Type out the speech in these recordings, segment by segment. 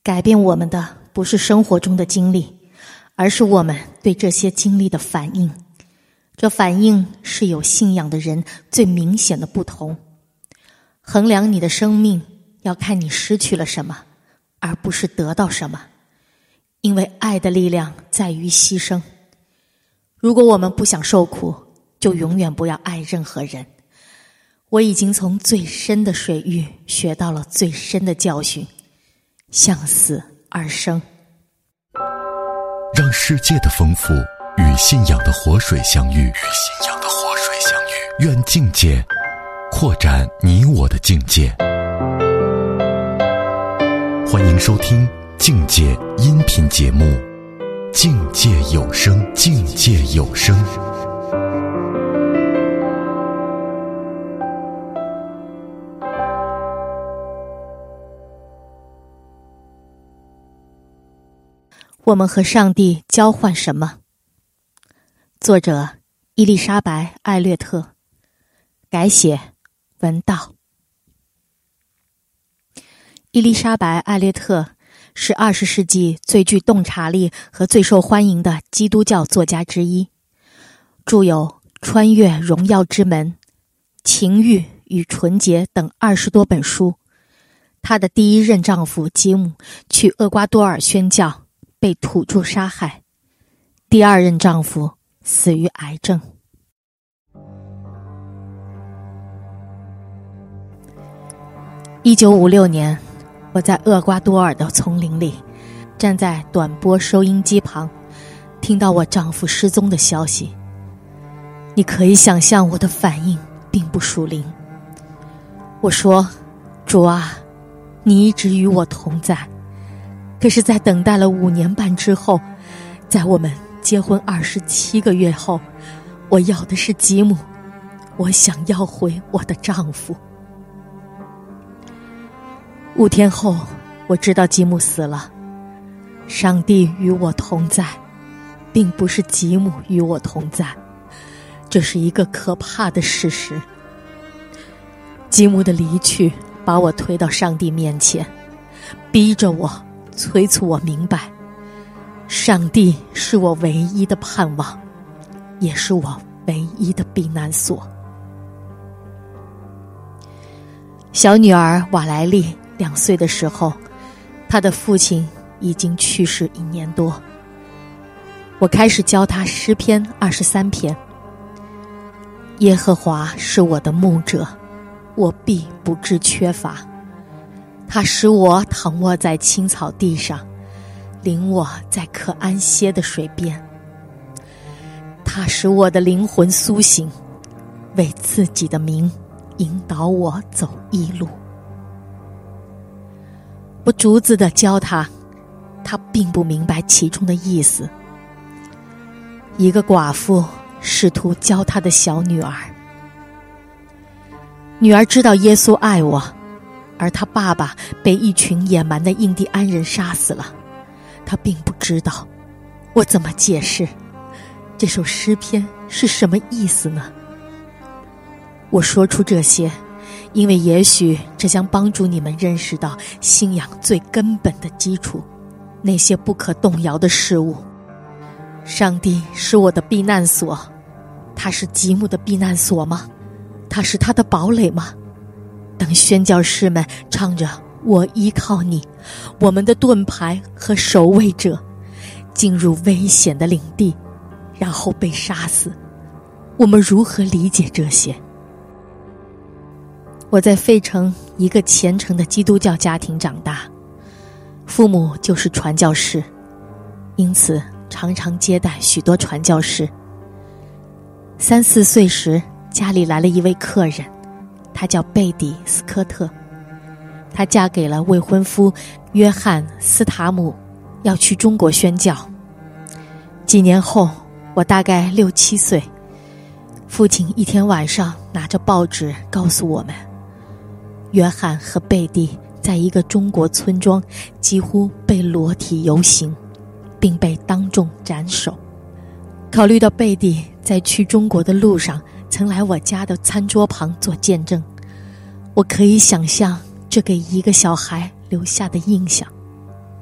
改变我们的不是生活中的经历，而是我们对这些经历的反应。这反应是有信仰的人最明显的不同。衡量你的生命，要看你失去了什么，而不是得到什么。因为爱的力量在于牺牲。如果我们不想受苦，就永远不要爱任何人。我已经从最深的水域学到了最深的教训，向死而生。 让世界的丰富与信仰的活水相遇，愿境界扩展你我的境界。欢迎收听境界音频节目《境界有声》，境界有声。 我们和上帝交换什么？作者伊丽莎白·艾略特，改写文道。伊丽莎白·艾略特是20世纪最具洞察力和最受欢迎的基督教作家之一，著有《穿越荣耀之门》《情欲与纯洁》等20多本书。她的第一任丈夫吉姆去厄瓜多尔宣教，被土著杀害。第二任丈夫死于癌症。1956年，我在厄瓜多尔的丛林里，站在短波收音机旁，听到我丈夫失踪的消息。你可以想象我的反应并不属灵。我说：主啊，你一直与我同在。可是在等待了5年半之后，在我们结婚27个月后，我要的是吉姆，我想要回我的丈夫。5天后，我知道吉姆死了。上帝与我同在，并不是吉姆与我同在，这是一个可怕的事实。吉姆的离去把我推到上帝面前，逼着我，催促我明白，上帝是我唯一的盼望，也是我唯一的避难所。小女儿瓦莱丽2岁的时候，她的父亲已经去世1年多。我开始教她诗篇23篇。耶和华是我的牧者，我必不致缺乏。他使我躺卧在青草地上，领我在可安歇的水边。他使我的灵魂苏醒，为自己的名引导我走义路。我逐字地教他，他并不明白其中的意思。一个寡妇试图教他的小女儿。女儿知道耶稣爱我，而他爸爸被一群野蛮的印第安人杀死了，他并不知道。我怎么解释这首诗篇是什么意思呢？我说出这些，因为也许这将帮助你们认识到信仰最根本的基础，那些不可动摇的事物。上帝是我的避难所，他是吉姆的避难所吗？他是他的堡垒吗？当宣教士们唱着我依靠你，我们的盾牌和守卫者，进入危险的领地，然后被杀死，我们如何理解这些？我在费城一个虔诚的基督教家庭长大，父母就是传教士，因此常常接待许多传教士。3、4岁时，家里来了一位客人，他叫贝蒂·斯科特。她嫁给了未婚夫约翰·斯塔姆，要去中国宣教。几年后，我大概6、7岁，父亲一天晚上拿着报纸告诉我们，约翰和贝蒂在一个中国村庄几乎被裸体游行，并被当众斩首。考虑到贝蒂在去中国的路上曾来我家的餐桌旁做见证，我可以想象这给一个小孩留下的印象。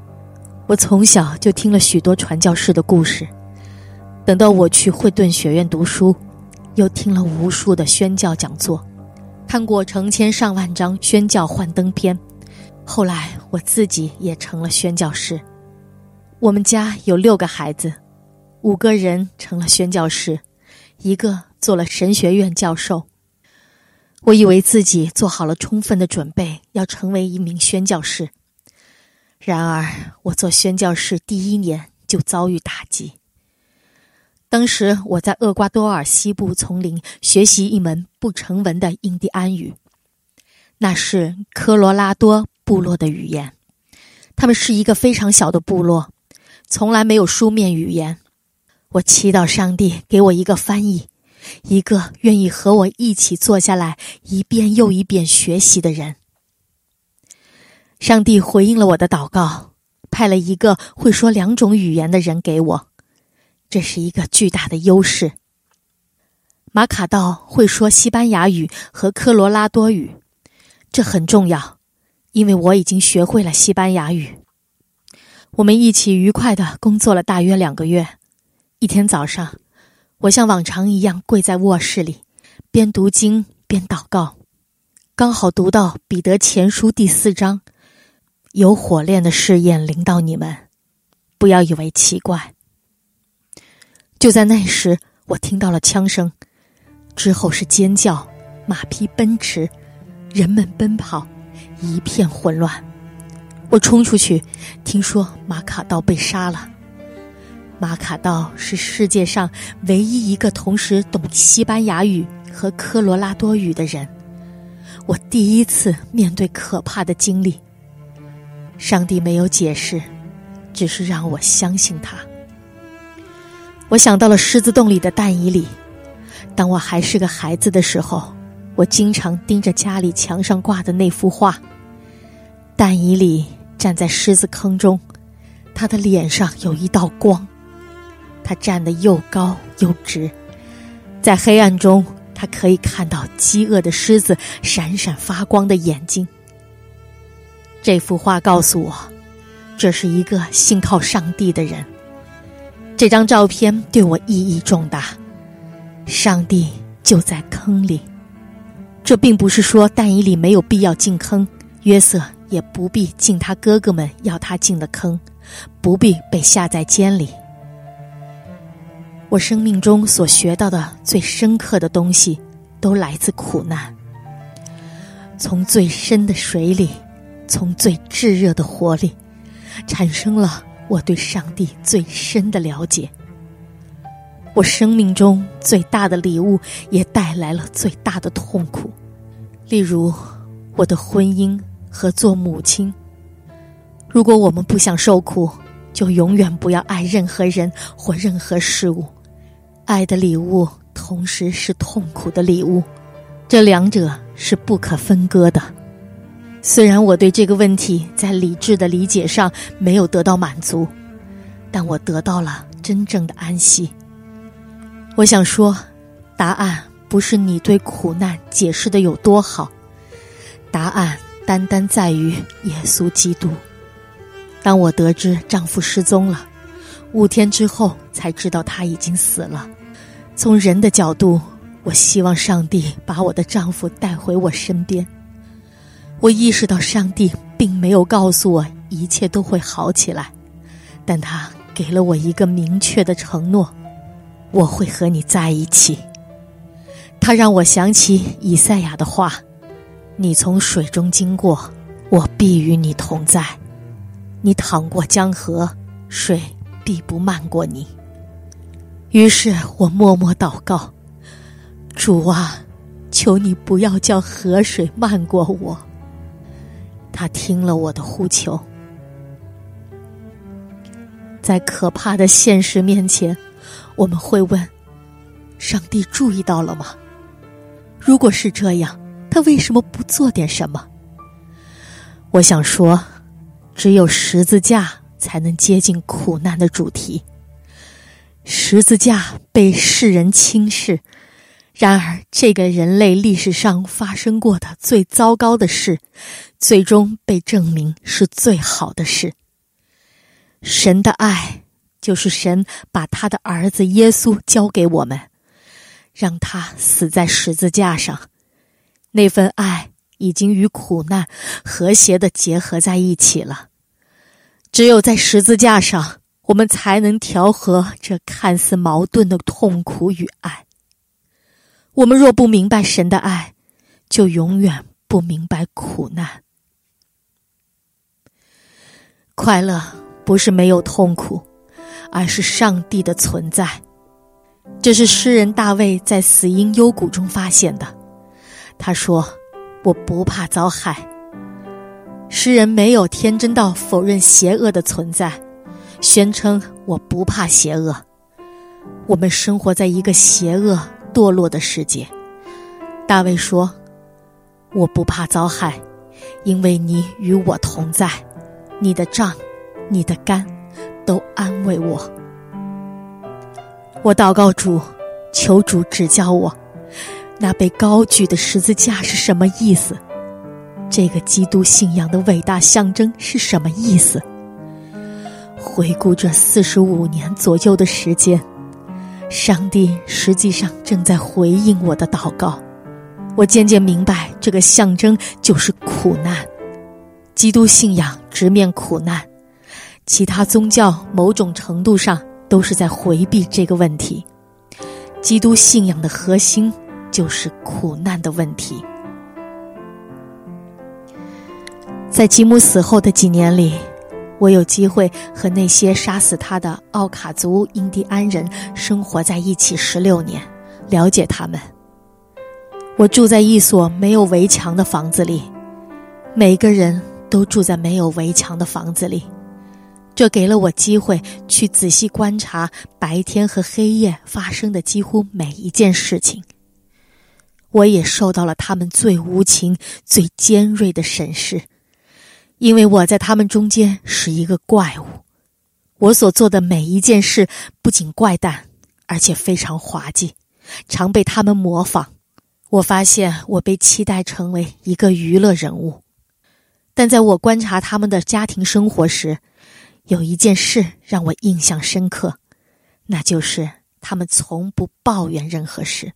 我从小就听了许多传教士的故事，等到我去惠顿学院读书，又听了无数的宣教讲座，看过成千上万张宣教幻灯片，后来我自己也成了宣教士。我们家有6个孩子，5个人成了宣教士，1个做了神学院教授。我以为自己做好了充分的准备，要成为一名宣教士。然而，我做宣教士第1年就遭遇打击。当时我在厄瓜多尔西部丛林学习一门不成文的印第安语，那是科罗拉多部落的语言。他们是一个非常小的部落，从来没有书面语言。我祈祷上帝给我一个翻译，一个愿意和我一起坐下来一遍又一遍学习的人。上帝回应了我的祷告，派了一个会说2种语言的人给我，这是一个巨大的优势。马卡道会说西班牙语和科罗拉多语，这很重要，因为我已经学会了西班牙语。我们一起愉快地工作了大约2个月。一天早上，我像往常一样跪在卧室里，边读经边祷告，刚好读到彼得前书第4章，有火炼的试验临到你们，不要以为奇怪。就在那时，我听到了枪声，之后是尖叫，马匹奔驰，人们奔跑，一片混乱。我冲出去，听说马卡道被杀了。马卡道是世界上唯一一个同时懂西班牙语和科罗拉多语的人。我第一次面对可怕的经历。上帝没有解释，只是让我相信他。我想到了狮子洞里的但以理。当我还是个孩子的时候，我经常盯着家里墙上挂的那幅画。但以理站在狮子坑中，他的脸上有一道光，他站得又高又直，在黑暗中他可以看到饥饿的狮子闪闪发光的眼睛。这幅画告诉我，这是一个信靠上帝的人。这张照片对我意义重大，上帝就在坑里。这并不是说但以理没有必要进坑，约瑟也不必进他哥哥们要他进的坑，不必被下在监里。我生命中所学到的最深刻的东西，都来自苦难。从最深的水里，从最炙热的火里，产生了我对上帝最深的了解。我生命中最大的礼物，也带来了最大的痛苦。例如，我的婚姻和做母亲。如果我们不想受苦，就永远不要爱任何人或任何事物。爱的礼物同时是痛苦的礼物，这2者是不可分割的。虽然我对这个问题在理智的理解上没有得到满足，但我得到了真正的安息。我想说，答案不是你对苦难解释的有多好，答案单单在于耶稣基督。当我得知丈夫失踪了，5天之后才知道他已经死了。从人的角度，我希望上帝把我的丈夫带回我身边。我意识到上帝并没有告诉我一切都会好起来，但他给了我一个明确的承诺，我会和你在一起。他让我想起以赛亚的话，你从水中经过，我必与你同在。你淌过江河，水必不漫过你。于是我默默祷告，主啊，求你不要叫河水漫过我。他听了我的呼求。在可怕的现实面前，我们会问，上帝注意到了吗？如果是这样，他为什么不做点什么？我想说，只有十字架才能接近苦难的主题。十字架被世人轻视，然而这个人类历史上发生过的最糟糕的事，最终被证明是最好的事。 神的爱就是神把他的儿子耶稣交给我们，让他死在十字架上。那份爱已经与苦难和谐地结合在一起了。只有在十字架上，我们才能调和这看似矛盾的痛苦与爱。我们若不明白神的爱，就永远不明白苦难。快乐不是没有痛苦，而是上帝的存在。这是诗人大卫在死荫幽谷中发现的。他说，我不怕遭害。诗人没有天真到否认邪恶的存在，宣称我不怕邪恶。我们生活在一个邪恶堕落的世界。大卫说，我不怕遭害，因为你与我同在，你的杖你的竿都安慰我。我祷告主，求主指教我，那被高举的十字架是什么意思？这个基督信仰的伟大象征是什么意思？回顾这45年左右的时间，上帝实际上正在回应我的祷告。我渐渐明白，这个象征就是苦难。基督信仰直面苦难，其他宗教某种程度上都是在回避这个问题。基督信仰的核心就是苦难的问题。在吉姆死后的几年里，我有机会和那些杀死他的奥卡族印第安人生活在一起16年，了解他们。我住在一所没有围墙的房子里，每个人都住在没有围墙的房子里。这给了我机会去仔细观察白天和黑夜发生的几乎每一件事情。我也受到了他们最无情、最尖锐的审视，因为我在他们中间是一个怪物。我所做的每一件事不仅怪诞，而且非常滑稽，常被他们模仿。我发现我被期待成为一个娱乐人物，但在我观察他们的家庭生活时，有一件事让我印象深刻，那就是他们从不抱怨任何事。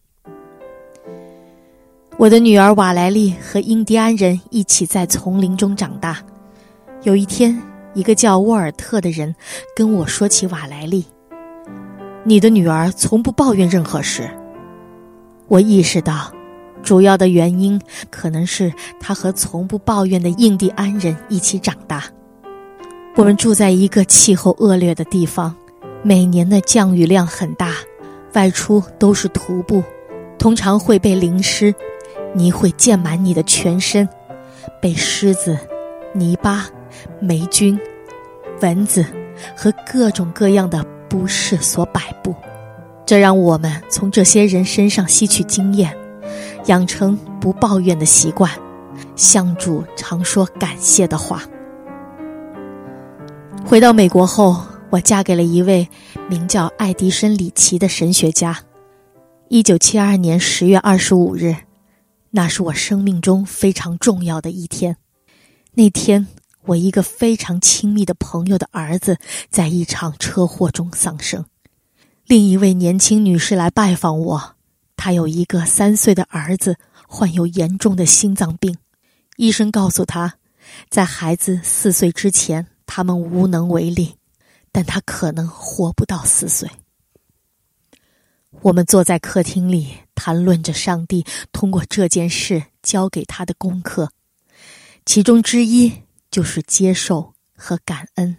我的女儿瓦莱丽和印第安人一起在丛林中长大。有一天，一个叫沃尔特的人跟我说起瓦莱丽，你的女儿从不抱怨任何事。我意识到，主要的原因可能是她和从不抱怨的印第安人一起长大。我们住在一个气候恶劣的地方，每年的降雨量很大，外出都是徒步，通常会被淋湿，泥会溅满你的全身，被虱子、泥巴、霉菌、蚊子和各种各样的不适所摆布。这让我们从这些人身上吸取经验，养成不抱怨的习惯，向主常说感谢的话。回到美国后，我嫁给了一位名叫爱迪生·里奇的神学家。1972年10月25日，那是我生命中非常重要的一天。那天，我一个非常亲密的朋友的儿子在一场车祸中丧生。另一位年轻女士来拜访我，她有一个3岁的儿子患有严重的心脏病。医生告诉她，在孩子4岁之前，他们无能为力，但他可能活不到4岁。我们坐在客厅里，谈论着上帝通过这件事交给他的功课，其中之一就是接受和感恩。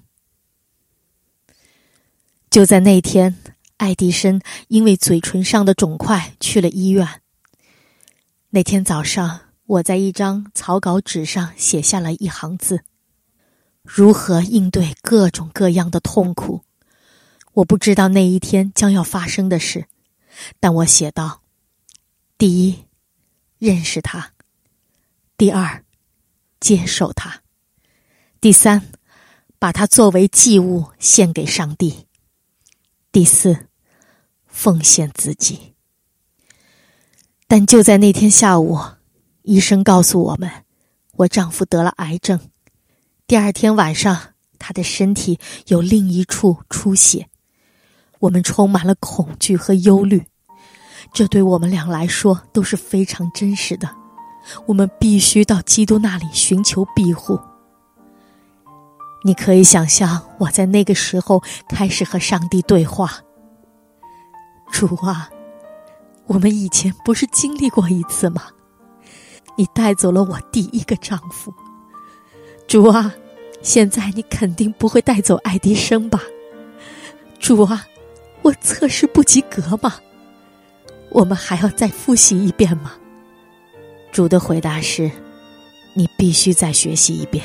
就在那天，爱迪生因为嘴唇上的肿块去了医院。那天早上，我在一张草稿纸上写下了一行字：如何应对各种各样的痛苦。我不知道那一天将要发生的事，但我写道：第一，认识它；第二，接受它；第三，把它作为祭物献给上帝；第四，奉献自己。但就在那天下午，医生告诉我们，我丈夫得了癌症。第二天晚上， 他的身体有另一处出血，我们充满了恐惧和忧虑，这对我们俩来说都是非常真实的。我们必须到基督那里寻求庇护。你可以想象我在那个时候开始和上帝对话。主啊，我们以前不是经历过一次吗？你带走了我第一个丈夫。主啊，现在你肯定不会带走爱迪生吧？主啊，我测试不及格吗？我们还要再复习一遍吗？主的回答是，你必须再学习一遍。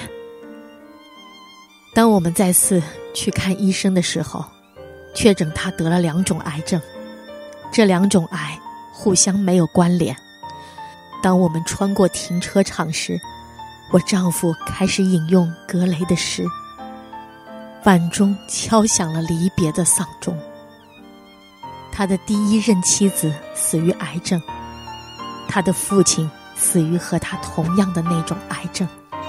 当我们再次去看医生的时候，确诊他得了2种癌症，这2种癌互相没有关联。当我们穿过停车场时，我丈夫开始引用格雷的诗，晚钟敲响了离别的丧钟。他的第1任妻子死于癌症，他的父亲死于和他同样的那种癌症。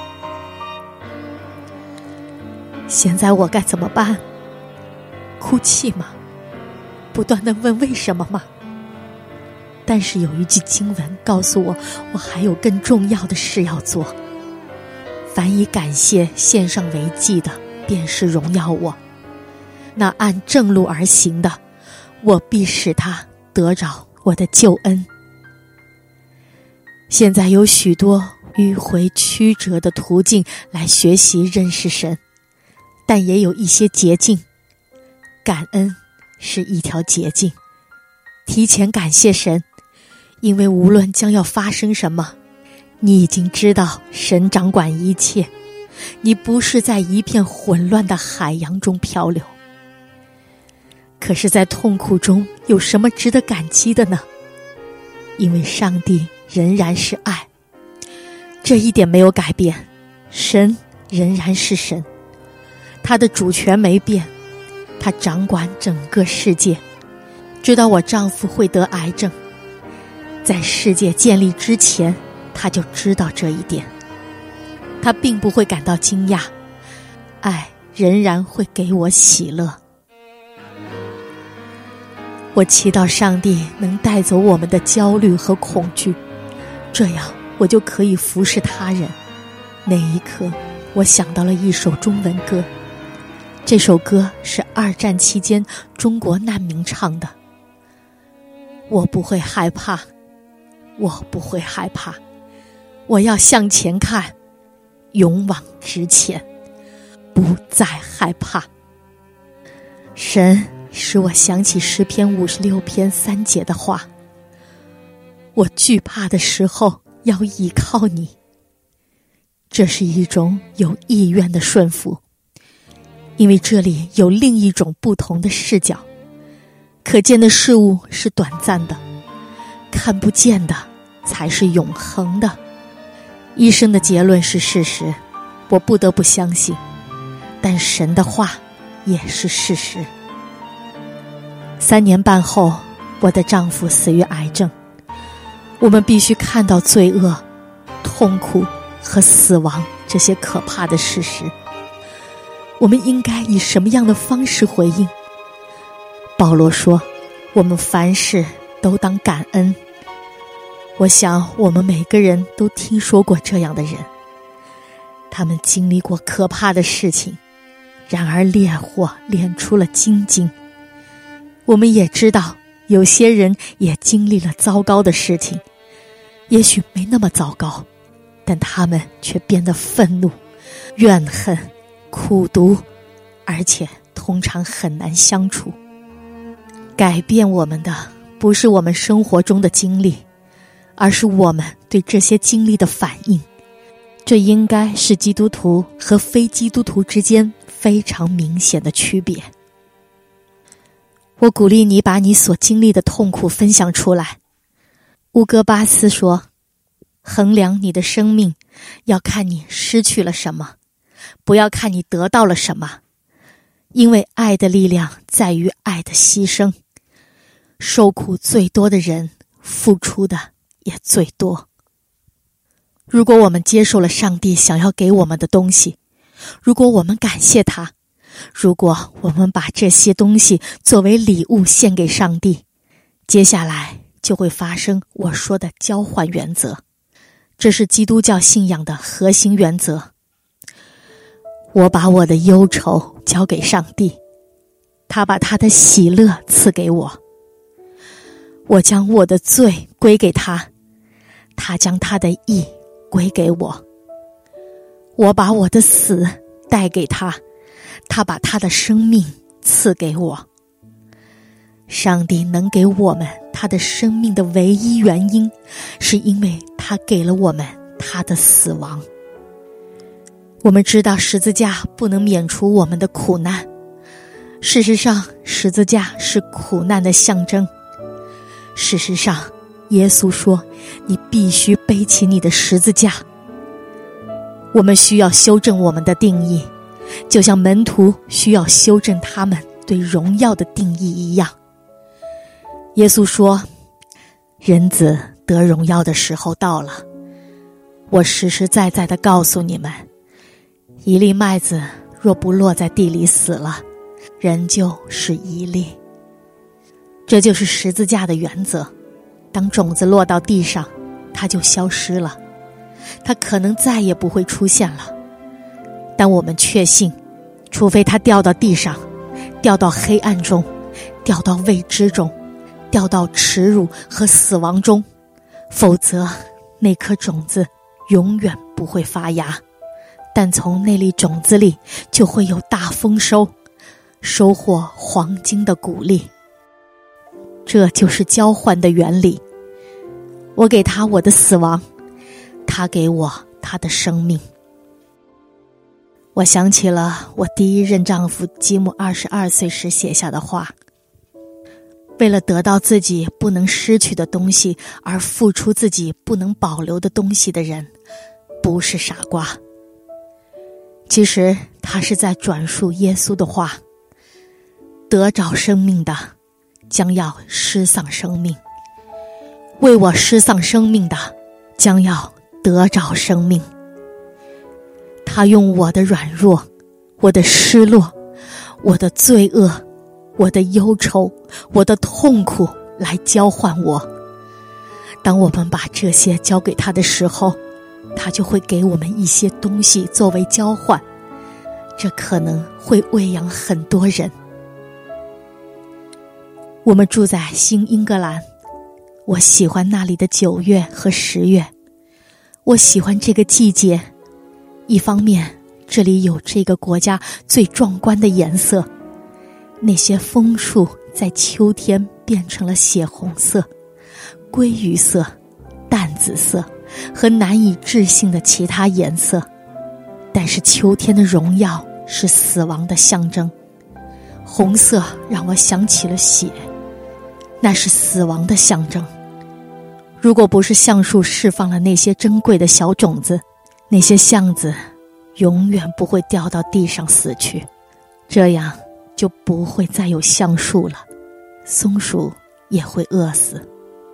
现在我该怎么办？哭泣吗？不断地问为什么吗？但是有一句经文告诉我，我还有更重要的事要做。凡以感谢献上为祭的，便是荣耀我；那按正路而行的，我必使他得着我的救恩。现在有许多迂回曲折的途径来学习认识神，但也有一些捷径。感恩是一条捷径，提前感谢神，因为无论将要发生什么，你已经知道神掌管一切，你不是在一片混乱的海洋中漂流。可是在痛苦中有什么值得感激的呢？因为上帝仍然是爱，这一点没有改变，神仍然是神，他的主权没变，他掌管整个世界。知道我丈夫会得癌症，在世界建立之前他就知道这一点，他并不会感到惊讶，爱仍然会给我喜乐。我祈祷上帝能带走我们的焦虑和恐惧，这样我就可以服侍他人。那一刻，我想到了一首中文歌，这首歌是2战期间中国难民唱的。我不会害怕，我不会害怕，我要向前看，勇往直前，不再害怕。神使我想起诗篇56篇3节的话，我惧怕的时候要倚靠你。这是一种有意愿的顺服，因为这里有另一种不同的视角。可见的事物是短暂的，看不见的才是永恒的。医生的结论是事实，我不得不相信，但神的话也是事实。3年半后，我的丈夫死于癌症。我们必须看到罪恶、痛苦和死亡这些可怕的事实。我们应该以什么样的方式回应？保罗说，我们凡事都当感恩。我想我们每个人都听说过这样的人，他们经历过可怕的事情，然而烈火炼出了精金。我们也知道有些人也经历了糟糕的事情，也许没那么糟糕，但他们却变得愤怒、怨恨、苦毒，而且通常很难相处。改变我们的不是我们生活中的经历，而是我们对这些经历的反应。这应该是基督徒和非基督徒之间非常明显的区别。我鼓励你把你所经历的痛苦分享出来。乌戈巴斯说，衡量你的生命要看你失去了什么，不要看你得到了什么，因为爱的力量在于爱的牺牲。受苦最多的人，付出的也最多。如果我们接受了上帝想要给我们的东西， 如果我们感谢他，如果我们把这些东西作为礼物献给上帝，接下来就会发生我说的交换原则。这是基督教信仰的核心原则。我把我的忧愁交给上帝，他把他的喜乐赐给我。我将我的罪归给他，他将他的义归给我。我把我的死带给他，他把他的生命赐给我。上帝能给我们他的生命的唯一原因，是因为他给了我们他的死亡。我们知道十字架不能免除我们的苦难，事实上，十字架是苦难的象征。事实上，耶稣说，你必须背起你的十字架。我们需要修正我们的定义，就像门徒需要修正他们对荣耀的定义一样。耶稣说，人子得荣耀的时候到了。我实实在在地告诉你们，一粒麦子若不落在地里死了，仍旧是一粒。这就是十字架的原则。当种子落到地上，它就消失了，它可能再也不会出现了。但我们确信，除非它掉到地上，掉到黑暗中，掉到未知中，掉到耻辱和死亡中，否则那颗种子永远不会发芽。但从那粒种子里就会有大丰收，收获黄金的谷粒。这就是交换的原理。我给他我的死亡，他给我他的生命。我想起了我第一任丈夫吉姆22岁时写下的话，为了得到自己不能失去的东西而付出自己不能保留的东西的人，不是傻瓜。其实他是在转述耶稣的话，得着生命的将要失丧生命，为我失丧生命的将要得着生命。他用我的软弱，我的失落，我的罪恶，我的忧愁，我的痛苦来交换我。当我们把这些交给他的时候，他就会给我们一些东西作为交换，这可能会喂养很多人。我们住在新英格兰，我喜欢那里的9月和10月。我喜欢这个季节，一方面这里有这个国家最壮观的颜色，那些枫树在秋天变成了血红色、鲑鱼色、淡紫色和难以置信的其他颜色。但是秋天的荣耀是死亡的象征，红色让我想起了血，那是死亡的象征。如果不是橡树释放了那些珍贵的小种子，那些橡子永远不会掉到地上死去，这样就不会再有橡树了，松鼠也会饿死。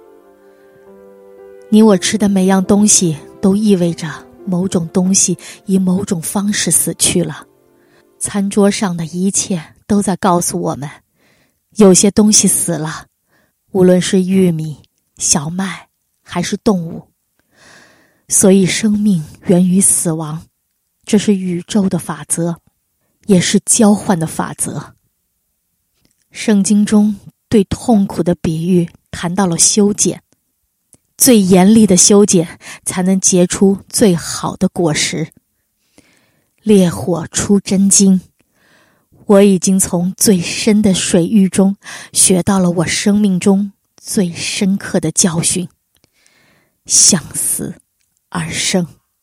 你我吃的每样东西都意味着某种东西以某种方式死去了。餐桌上的一切都在告诉我们，有些东西死了，无论是玉米、小麦还是动物。所以生命源于死亡，这是宇宙的法则，也是交换的法则。圣经中对痛苦的比喻谈到了修剪，最严厉的修剪才能结出最好的果实。烈火出真金，我已经从最深的水域中学到了我生命中最深刻的教训：向死而生。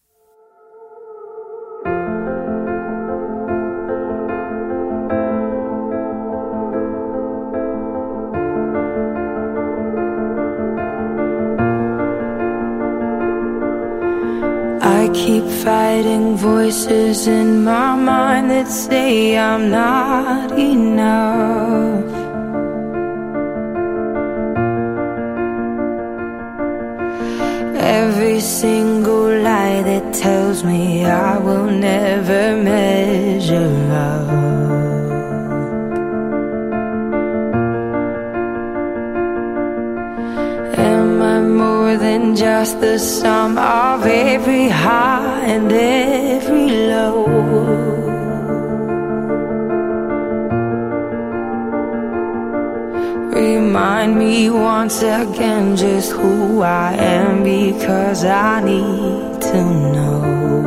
I keep fighting voices in my mind that say I'm not enough. Every single lie that tells me I will never measure than just the sum of every high and every low. Remind me once again just who I am, because I need to know.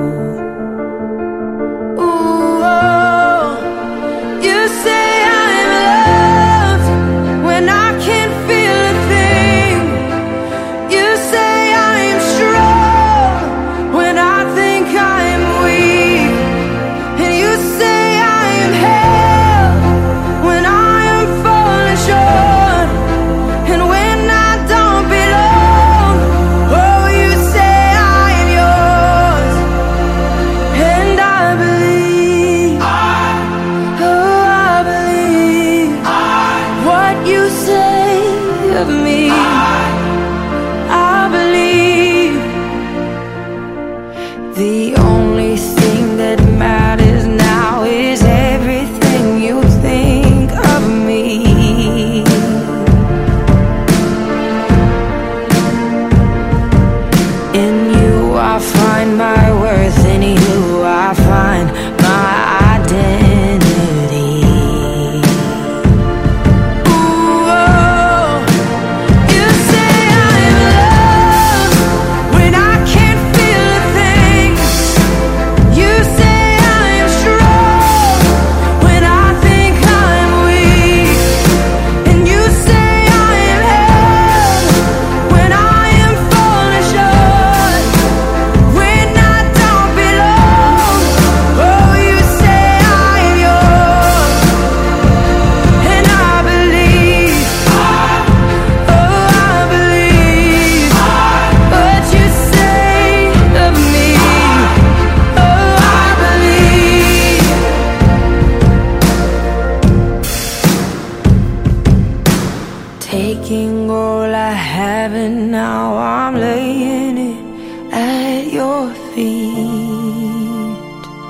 Ooh, oh, you say I'm loved when I can't feel a thing. You say I'm strong when I think I'm weak. And you say I am held when I am falling short. And when I don't belong, oh, you say I am yours. And I believe, oh, I believe what you say of me. I believe the only thing that matters now is everything you think of me. In you I find my worth, in you I find my identity. Ooh, oh, you say I'm loved when I can't feel a thing. You say I'm strong when I think I'm weak. And you say I am held when I am falling short. When I don't belong, oh, you say I am yours. And I believe, oh, I believe what you say of me. Oh, I believe. Taking all I have and now I'm laying it at your feet.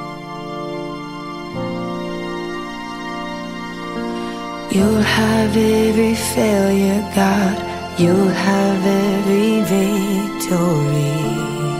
You'll have every failure, God. You'll have every victory.